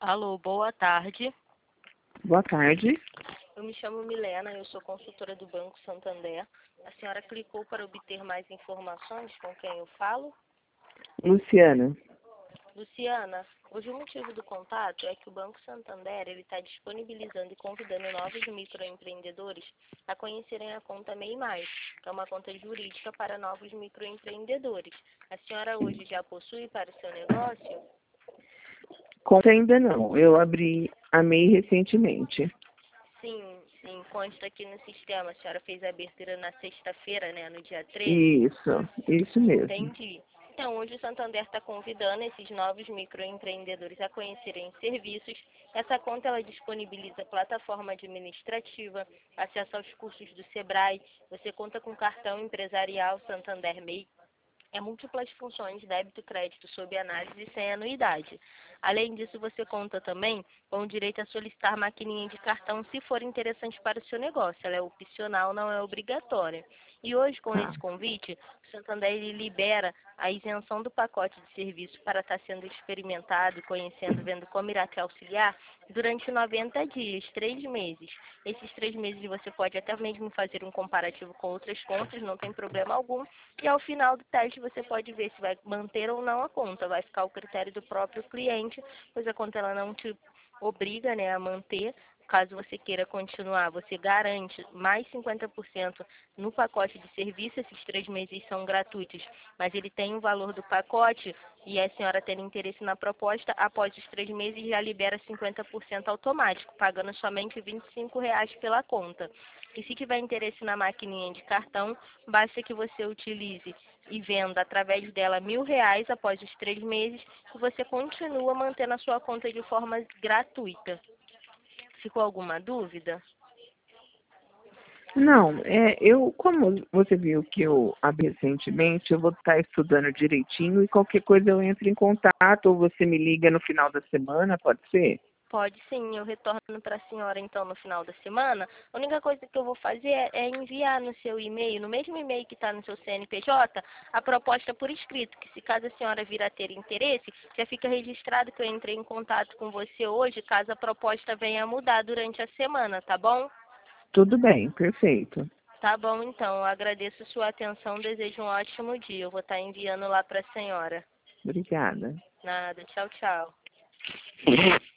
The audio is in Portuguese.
Alô, boa tarde. Boa tarde. Eu me chamo Milena, eu sou consultora do Banco Santander. A senhora clicou para obter mais informações com quem eu falo? Luciana. Luciana, hoje o motivo do contato é que o Banco Santander está disponibilizando e convidando novos microempreendedores a conhecerem a conta MEI+, que é uma conta jurídica para novos microempreendedores. A senhora hoje já possui para o seu negócio? Conta ainda não. Eu abri a MEI recentemente. Sim, sim, consta aqui no sistema. A senhora fez a abertura na sexta-feira, né, no dia 13? Isso mesmo. Entendi. Então, hoje o Santander está convidando esses novos microempreendedores a conhecerem serviços. Essa conta ela disponibiliza plataforma administrativa, acesso aos cursos do Sebrae, você conta com cartão empresarial Santander MEI, múltiplas funções, débito e crédito sob análise sem anuidade. Além disso, você conta também com o direito a solicitar maquininha de cartão se for interessante para o seu negócio. Ela é opcional, não é obrigatória. E hoje, com Tá. esse convite, o Santander ele libera a isenção do pacote de serviço para estar sendo experimentado, conhecendo, vendo como irá te auxiliar durante 90 dias, 3 meses. Esses 3 meses você pode até mesmo fazer um comparativo com outras contas, não tem problema algum. E ao final do teste você pode ver se vai manter ou não a conta. Vai ficar ao critério do próprio cliente, pois a conta ela não te obriga, né, a manter. Caso você queira continuar, você garante mais 50% no pacote de serviço. Esses 3 meses são gratuitos, mas ele tem o valor do pacote e a senhora tendo interesse na proposta, após os 3 meses já libera 50% automático, pagando somente R$ 25 pela conta. E se tiver interesse na maquininha de cartão, basta que você utilize e venda através dela R$ 1.000 após os 3 meses e você continua mantendo a sua conta de forma gratuita. Ficou alguma dúvida? Não, como você viu que eu abri recentemente, eu vou estar estudando direitinho e qualquer coisa eu entro em contato ou você me liga no final da semana, pode ser? Pode sim, eu retorno para a senhora então no final da semana. A única coisa que eu vou fazer é enviar no seu e-mail, no mesmo e-mail que está no seu CNPJ, a proposta por escrito, que se caso a senhora vir a ter interesse, já fica registrado que eu entrei em contato com você hoje, caso a proposta venha a mudar durante a semana, tá bom? Tudo bem, perfeito. Tá bom então, eu agradeço sua atenção, desejo um ótimo dia. Eu vou estar enviando lá para a senhora. Obrigada. Nada, tchau, tchau.